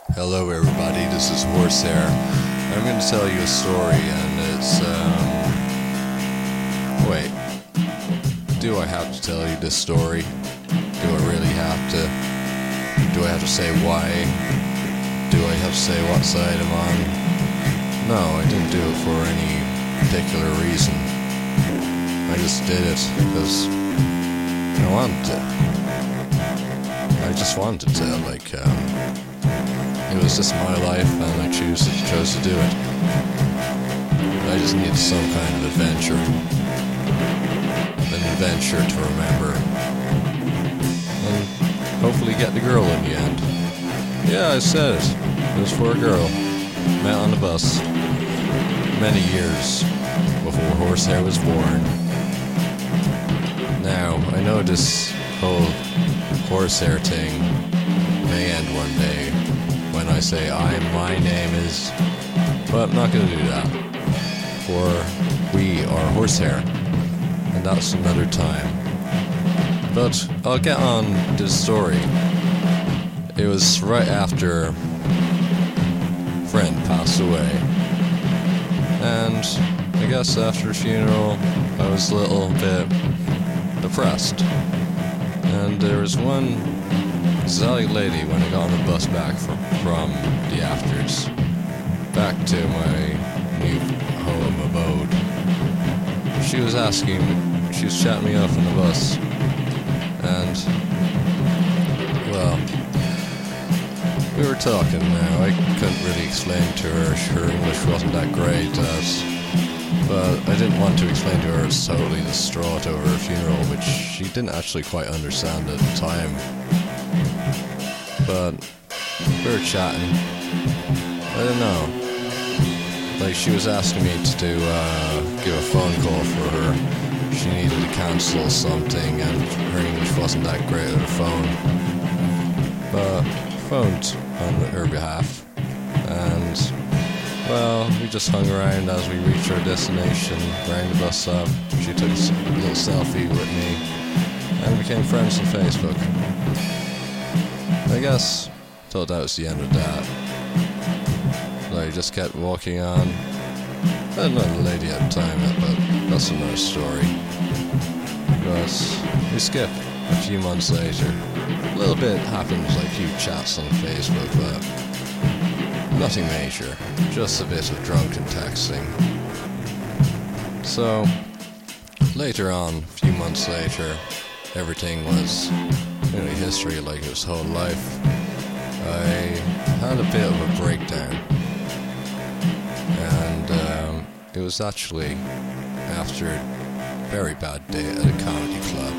Hello everybody, this is Horsehair. I'm going to tell you a story and it's, wait. Do I have to tell you this story? Do I really have to? Do I have to say why? Do I have to say what side I'm on? No, I didn't do it for any particular reason. I just did it because I wanted to. I just wanted to, it was just my life and I chose to do it. I just needed some kind of adventure. An adventure to remember. And hopefully get the girl in the end. Yeah, I said it. It was for a girl. Met on the bus. Many years before Horsehair was born. Now, I know this whole Horsehair thing may end one day when I say my name is, but I'm not going to do that, for we are Horsehair, and that's another time. But I'll get on to the story. It was right after a friend passed away, and I guess after the funeral I was a little bit depressed, and there was one exotic lady when I got on the bus back from the afters back to my new home abode. She was chatting me up on the bus, and well, we were talking now. I couldn't really explain to her, her English wasn't that great, but I didn't want to explain to her I was totally distraught over her funeral, which she didn't actually quite understand at the time. But we were chatting. I don't know. Like, she was asking me to give a phone call for her. She needed to cancel something and her English wasn't that great on the phone. But I phoned on her behalf. And, well, we just hung around as we reached our destination, rang the bus stop. She took a little selfie with me and became friends on Facebook. I guess thought that was the end of that. I just kept walking on. I didn't know the lady at the time, but that's another story. But we skip a few months later. A little bit happened, like a few chats on Facebook, but nothing major. Just a bit of drunken texting. So, later on, a few months later, everything was history like his whole life. I had a bit of a breakdown, and it was actually after a very bad day at a comedy club.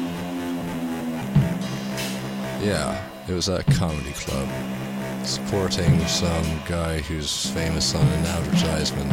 Yeah, it was at a comedy club, supporting some guy who's famous on an advertisement.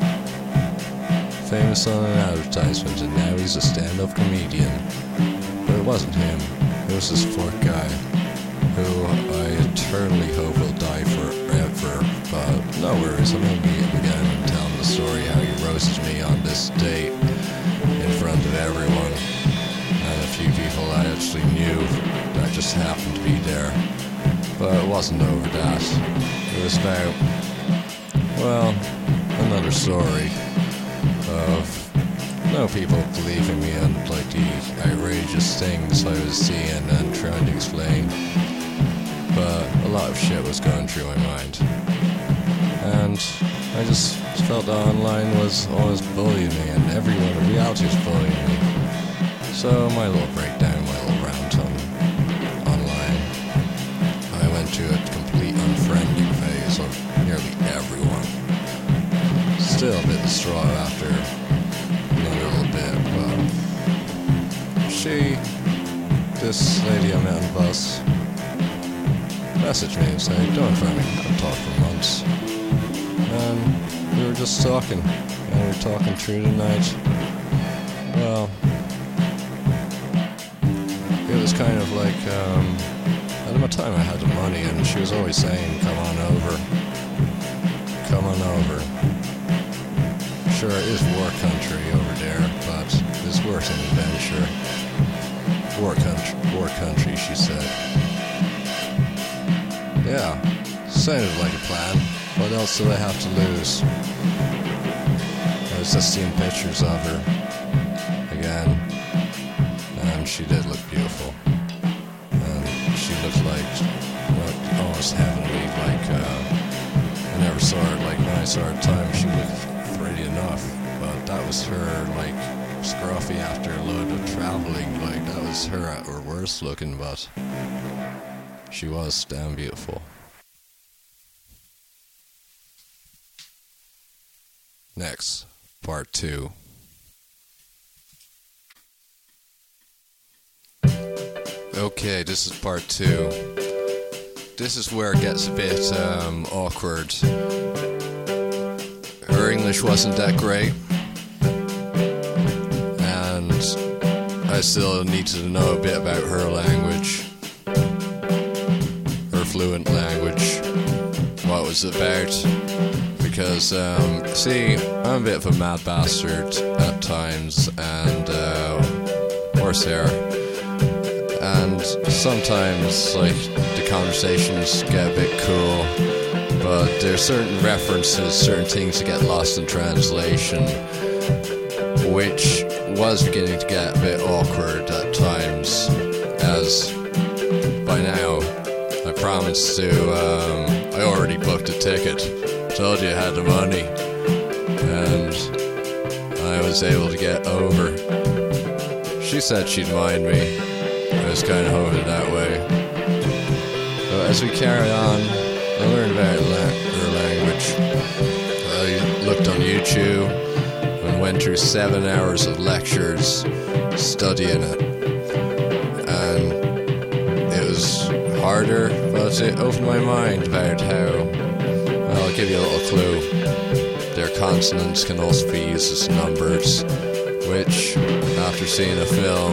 And now he's a stand-up comedian. But it wasn't him. It was this poor guy who I eternally hope will die forever, but no worries, I'm going to meet him again and tell him the story how he roasted me on this date in front of everyone and a few people I actually knew that just happened to be there. But it wasn't over that. It was about, well, another story of no people believing me and like the outrageous things I was seeing and trying to explain, but a lot of shit was going through my mind, and I just felt that online was always bullying me and everyone in reality was bullying me. So my little breakdown, my little rant online, I went to a complete unfriending phase of nearly everyone. Still a bit distraught after this lady I met on the bus messaged me and said, "Don't friend me, I haven't talked for months." And we were just talking, and we were talking through the night. Well, it was kind of like, at the time I had the money, and she was always saying, come on over. Sure, it is war country over there, but it's worth an adventure. War country, she said. Yeah, Sounded like a plan. What else did I have to lose? I was just seeing pictures of her again, and she did look beautiful. And she looked like, well, almost heavenly. Like I never saw her. Like when I saw her at the time, she looked pretty enough. But that was her, like scruffy after a load of traveling. Like that was her at her worst looking, but she was damn beautiful. Next, part 2. Okay, this is part 2. This is where it gets a bit awkward. Her English wasn't that great, and I still needed to know a bit about her language, her fluent language, what it was about. Because, see, I'm a bit of a mad bastard at times, and, horsehair. And sometimes, like, the conversations get a bit cool, but there's certain references, certain things that get lost in translation, which was beginning to get a bit awkward at times, as by now, I promised to, I already booked a ticket. Told you I had the money, and I was able to get over. She said she'd mind me. I was kind of hoping that way. But as we carry on, I learned about her language. I looked on YouTube and went through 7 hours of lectures studying it. And it was harder, but it opened my mind about how, I'll give you a little clue. Their consonants can also be used as numbers, which, after seeing a film,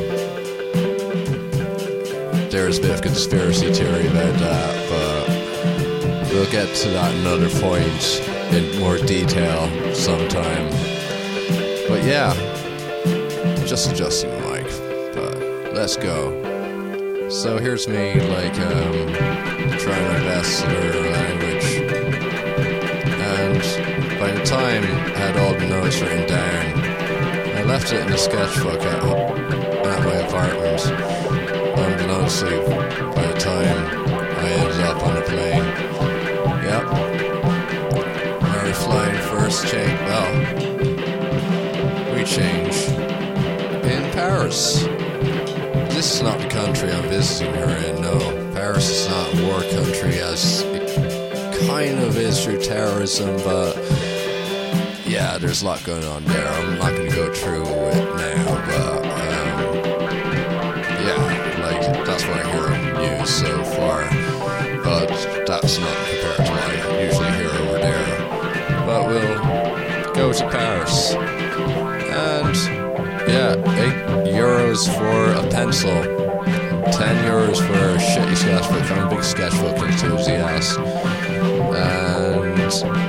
there's a bit of conspiracy theory about that, but we'll get to that another point in more detail sometime. But yeah, just adjusting the mic, but let's go. So here's me, like, trying my best to learn her language. And by the time I had all the notes written down, I left it in a sketchbook at my apartment. Unbeknownstly, by the time I ended up on a plane. Yep. Our flying first change. Well, we changed in Paris. This is not the country I'm visiting her in, no. Paris is not a war country, as kind of is through terrorism, but yeah, there's a lot going on there. I'm not going to go through it now, but yeah, like that's what I hear on the news so far. But that's not compared to what I usually hear over there. But we'll go to Paris, and yeah, €8 for a pencil. €10 for a shitty sketchbook. I'm a big sketchbook enthusiast. And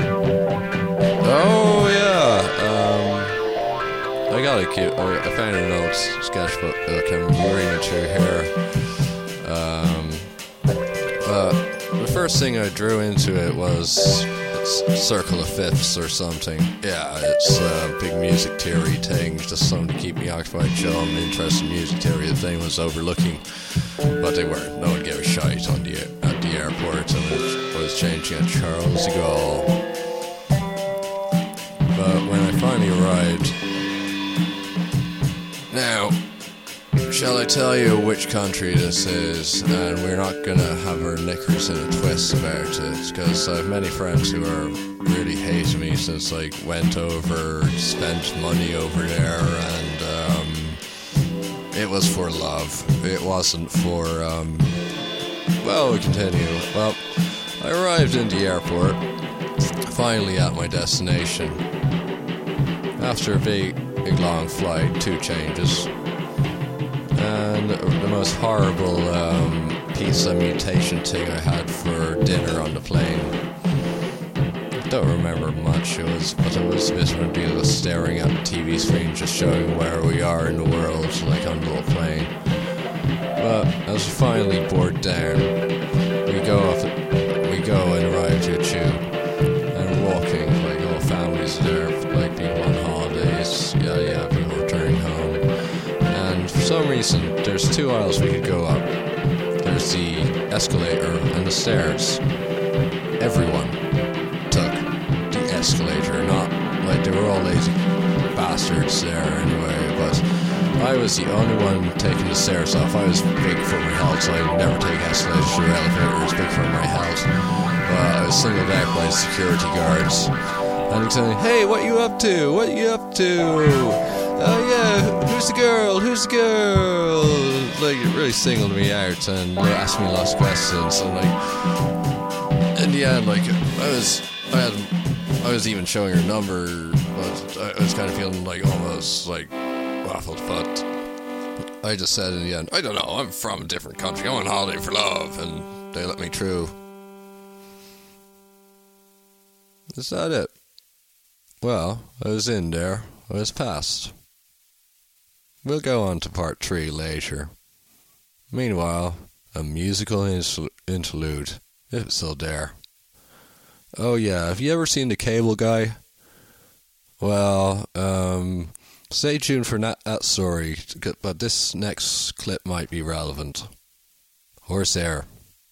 oh yeah, I got a cute. I found an old sketchbook that I'm reading through here. The first thing I drew into it was Circle of Fifths or something. Yeah, it's a big music theory thing, just something to keep me occupied. So I'm interested in music theory. The thing was overlooking, but they weren't. No one gave a shite at the airport, and I was changing at Charles de Gaulle. But when I finally arrived, now, shall I tell you which country this is? And we're not gonna have our knickers in a twist about it, because I have many friends who are really hating me since I went over, spent money over there, and it was for love. It wasn't for, well, we continue. Well, I arrived in the airport, finally at my destination. After a big long flight, 2 changes. And the most horrible pizza mutation thing I had for dinner on the plane. Don't remember much, but it was a bit of a deal of staring at the TV screen, just showing where we are in the world, like on the little plane. But as we finally board down, we go listen, there's 2 aisles we could go up. There's the escalator and the stairs. Everyone took the escalator, not like they were all lazy bastards there anyway, but I was the only one taking the stairs off. I was big for my health, so I would never take escalators or elevators, big for my health. But I was singled out by security guards. And he's saying, "Hey, what you up to? What you up to? Oh yeah, who's the girl? Who's the girl?" Like, it really singled me out and asked me lots of questions. And like, in the end, like, I was even showing her number, but I was kind of feeling like almost like waffled. But I just said in the end, "I don't know, I'm from a different country. I'm on holiday for love," and they let me through. Is that it? Well, I was in there. I was past. We'll go on to part 3 later. Meanwhile, a musical interlude, if it's still there. Oh yeah, have you ever seen The Cable Guy? Well, stay tuned for that story, but this next clip might be relevant. Horsehair.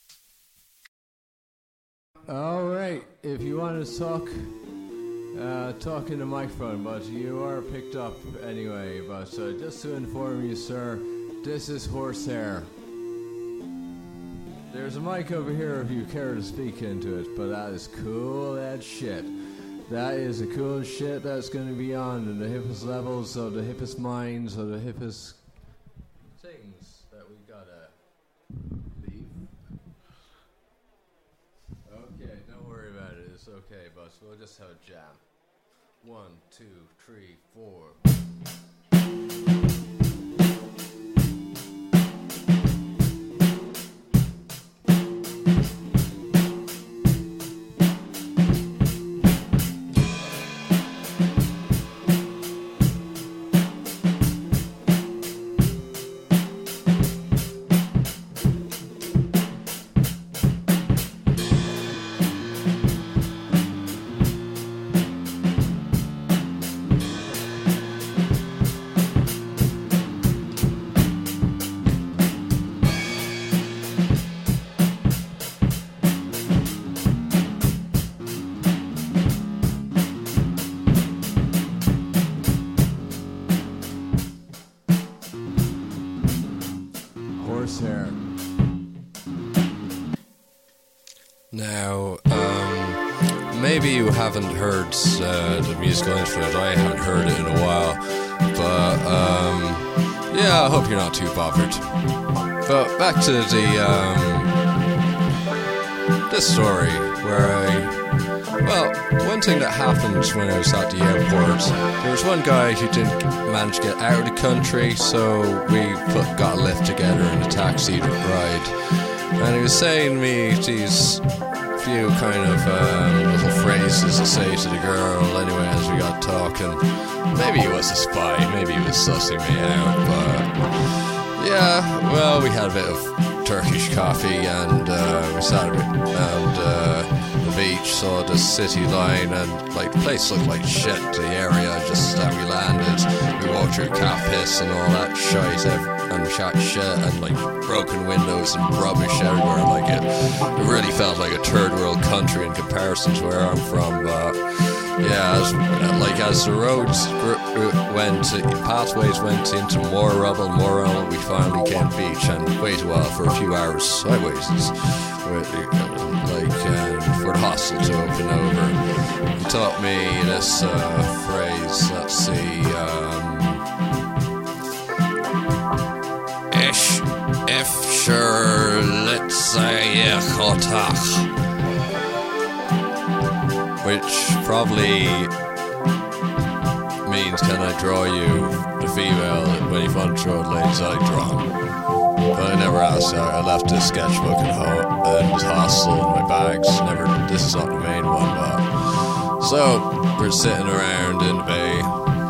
Alright, if you want to talk in the microphone, but you are picked up anyway. But just to inform you, sir, this is Horsehair. There's a mic over here if you care to speak into it, but that is cool as shit. That is the coolest shit that's going to be on in the hippest levels of the hippest minds of the hippest things that we gotta leave. Okay, don't worry about it, it's okay, but we'll just have a jam. 1, 2, 3, 4. Horsehair. Now, maybe you haven't heard the musical interlude. I haven't heard it in a while, but yeah, I hope you're not too bothered. But back to this story where one thing that happened when I was at the airport, there was one guy who didn't manage to get out of the country, so we got a lift together in a taxi ride. And he was saying to me these few kind of little phrases to say to the girl anyway as we got talking. Maybe he was a spy, maybe he was sussing me out, but yeah, well, we had a bit of Turkish coffee and we sat around the beach, saw the city line, and like the place looked like shit. The area just that we landed, we walked through Cat Piss and all that shite and shit and like broken windows and rubbish everywhere. Like it really felt like a third world country in comparison to where I'm from. But yeah, as the roads pathways went into more rubble, we finally came to the beach and waited a while for a few hours sideways, for the hostel to open over. He taught me this phrase, let's see, Ish ifshur litzayechotach, which probably means, can I draw you, the female, when you want to draw the ladies I draw. But I never asked her. I left a sketchbook in his hostel in my bags. This is not the main one, but so we're sitting around in the bay.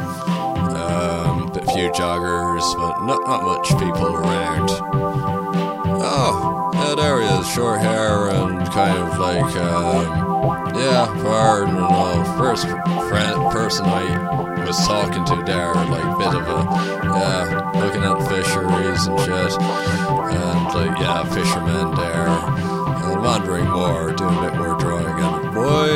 A few joggers, but not much people around. Oh, yeah, there he is, short hair and kind of like, hard and all. First person I was talking to there, like, bit of looking at fisheries and shit, and, like, yeah, fishermen there, and wandering more, doing a bit more drawing, and boy,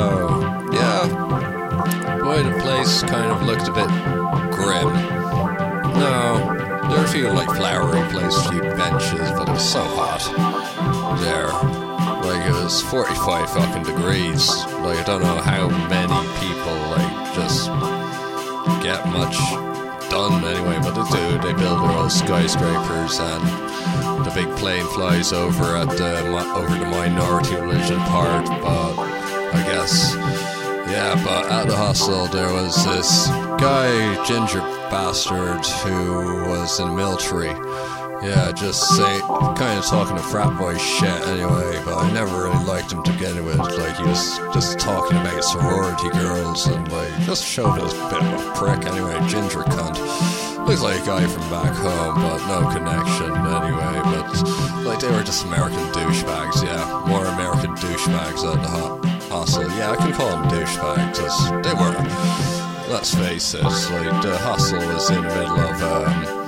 the place kind of looked a bit grim. No, there were a few, like, flowery places, a few benches, but it was so hot there. Like, it was 45 fucking degrees. Like, I don't know how many people, like, just get much done anyway, but they do. They build their own skyscrapers, and the big plane flies over at over the minority religion part, but I guess... Yeah, but at the hostel there was this guy, ginger bastard, who was in the military. Yeah, kind of talking to frat boy shit anyway, but I never really liked him to begin with. Like, he was just talking about sorority girls and, like, just showed us a bit of a prick anyway, ginger cunt. Looks like a guy from back home, but no connection anyway, but, like, they were just American douchebags, yeah. More American douchebags at the hostel. Yeah, I can call them douchebags, as they were. Let's face it, like, the hostel was in the middle of,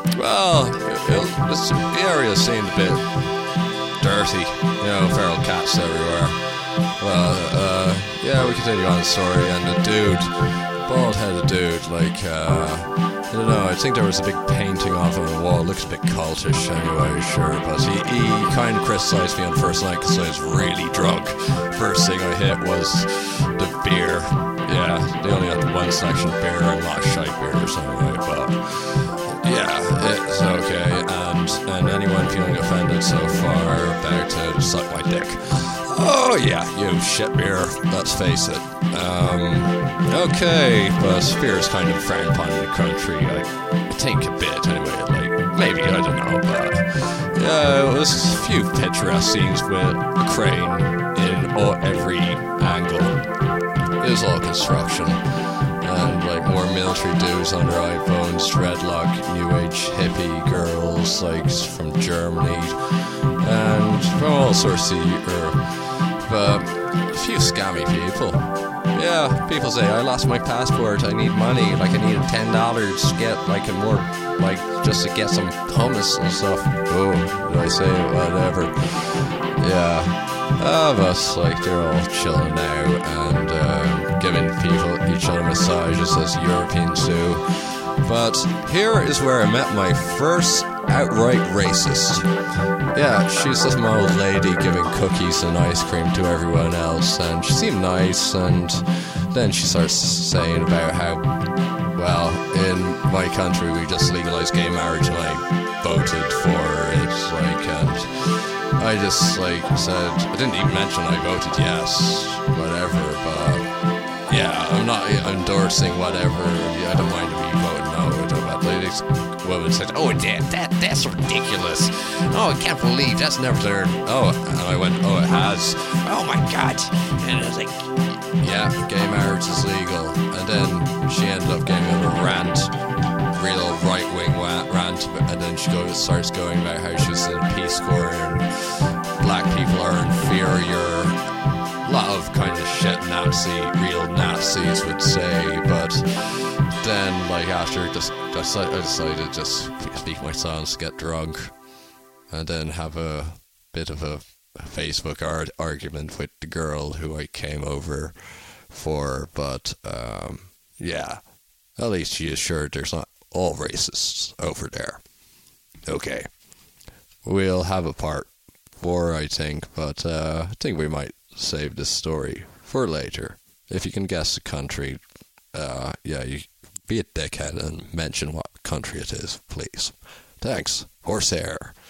the area seemed a bit dirty, feral cats everywhere. Well, we continue on the story, and the dude, bald-headed dude, like, I don't know, I think there was a big painting of him on the wall. It looks a bit cultish anyway, sure, but he kind of criticised me on the first night because I was really drunk. First thing I hit was the beer. Yeah, they only had one selection of beer and not shite beers anyway, but yeah, it's okay, and anyone feeling offended so far about to suck my dick. Oh yeah, you shit beer, let's face it. Okay, but beer is kind of frowned upon in the country, I think a bit anyway, like, maybe, I don't know, but yeah, it was a few picturesque scenes with a crane in every angle. It was all construction. And, like, more military dudes on their iPhones, dreadlock, new age hippie girls, like, from Germany, and from all sorts of but a few scammy people. Yeah, people say, I lost my passport, I need money, like, I need $10 to get, like, a more, like, just to get some hummus and stuff. Oh, did I say it? Whatever. Yeah. But, like, they're all chilling now, and, giving each other massages as Europeans do. But here is where I met my first outright racist. Yeah, she's this old lady giving cookies and ice cream to everyone else, and she seemed nice, and then she starts saying about how, well, in my country we just legalized gay marriage, and I voted for it, like, and I just, like, said, I didn't even mention I voted yes, whatever, but yeah, I'm not endorsing whatever. I don't mind if you vote no. I don't know. Ladies, woman said, "Oh, that's ridiculous. Oh, I can't believe that's never heard." Oh, and I went, "Oh, it has. Oh my God!" And I was like, "Yeah, gay marriage is legal." And then she ended up getting on a rant, real right-wing rant, and then she starts going about how she's in a Peace Corps and black people are inferior. A lot of kind of shit real Nazis would say, but then, like, after I decided to just speak my songs, get drunk, and then have a bit of a Facebook argument with the girl who I came over for, but, yeah, at least she assured there's not all racists over there. Okay, we'll have a part 4, I think, but I think we might save this story for later. If you can guess the country, you be a dickhead and mention what country it is, please. Thanks. Horsehair.